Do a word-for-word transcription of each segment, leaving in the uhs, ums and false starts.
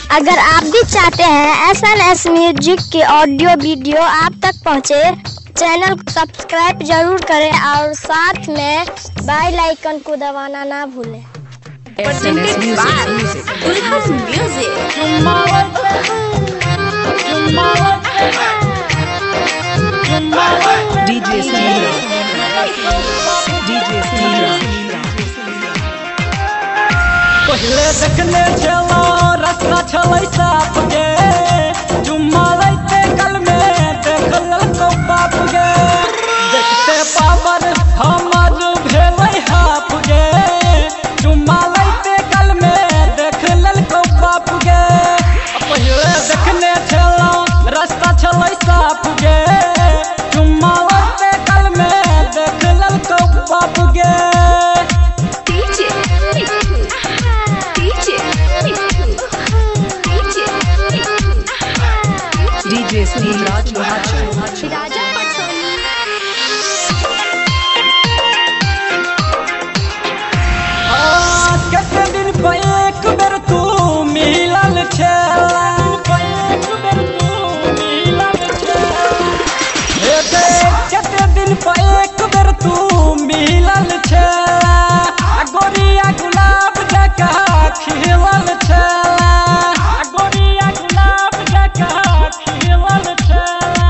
अगर आप भी चाहते हैं एस एन एस म्यूजिक की ऑडियो वीडियो आप तक पहुंचे, चैनल को सब्सक्राइब जरूर करें और साथ में बेल आइकन को दबाना ना भूलें। डीजे सुनील डीजे सुनील पहले देखने चलो रास्ता चलै साफ गे, जुम्मा लैते कल में देख ललको बाप गे, देखते पावर हमर भेलै हाफ गे, जुम्मा लैते कल में देख ललको बाप गे। पहले देखने चलो रास्ता चलै साफ गे, जुम्मा लैते कल में देख ललको बाप गे। डीजे सुनील राज राजा कते दिन पे एक बेर तू मिलल छेला, एक बेर तू मिलल छेला, हे देख कते दिन पे एक बेर तू मिलल छेला, गोरिया गुलाब जका खिलल छेला, गोरिया गुलाब जका खिलल छेला।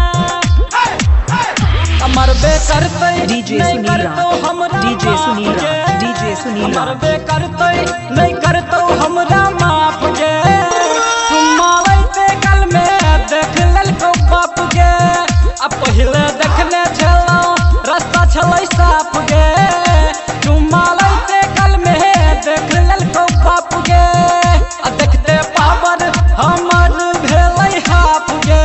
मरबे करतै डीजे नहीं सुनील करतो हमरा डीजे सुनील माफ गे। डीजे सुनील मरबे करतै नहीं करतो हमरा माफ गे, चुम्मा लैते कल में देख ललको बाप गे। अब पहले देखने छलो रास्ता छलै साफ गे, चुम्मा लैते कल में देख ललको बाप गे, आ देखते पावर हमर भेलै हाफ गे।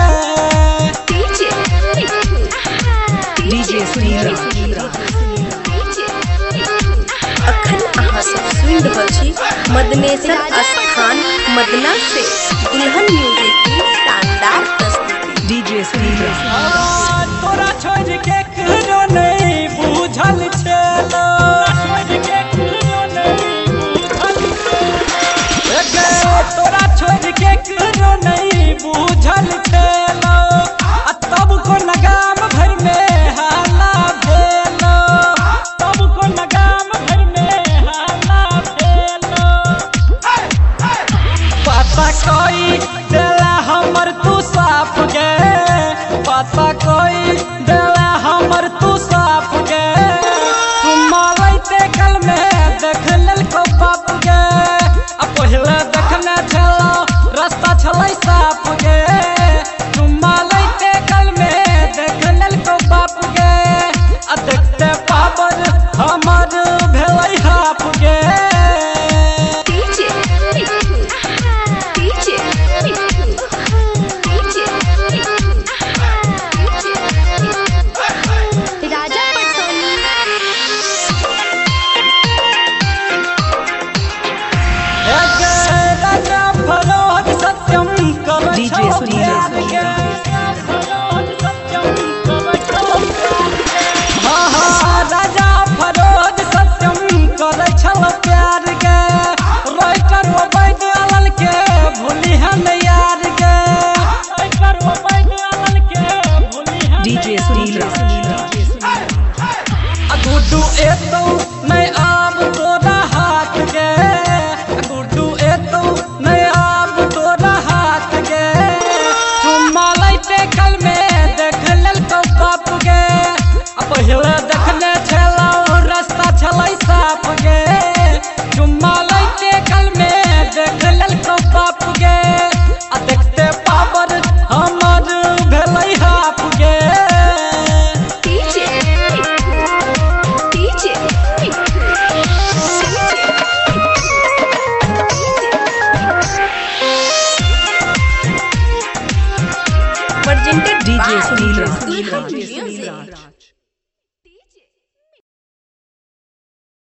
डीजे सुनील अखन अहाँ सब सुनि रहल छी मदनेश्वर स्थान मदना से दुल्हन म्यूजिक की शानदार प्रस्तुति। डीजे सुनील तोरा छोड़ के करो नहीं बुझल छलो, छोड़ के करो नहीं बुझल छलो, तोरा छोड़ के करो नहीं बुझल छलो, आ तब को नगाम भर में हाला भेलो, तब को नगाम भर में हाला भेलो। पता कोई देला हमर तू साफ गे, पता कोई देला हमर तू साफ गे, चुम्मा लैते कल में देख ललको बाप गे। आ पहले देखने छलो रास्ता छलै साफ गे, चुम्मा लैते कल में देख ललको बाप गे, आ देखते पावर हमर भेलै हाफ गे। राजा राजा फरोहद सत्यम कर डीजे सुनील हाँ हाँ राजा फरोहद सत्यम कर छल प्यार गे, राइटर वैद अलल के भूली हन यार गे, राइटर वैद अलल के भूली हन डीजे सुनील गुड्डू एतो नहीं आब तोरा हाथ गे, गुड्डू एतो नहीं आब तोरा हाथ गे, चुम्मा लैते कल में देख ललको बाप गे। आ पहले देखने छलो रास्ता छलै साफ गे, चुम्मा लैते कल में देख ललको बाप गे, आ देखते पावर हमर भेलै हाफ गे। presented डीजे by सुनील दुल्हन म्यूजिक।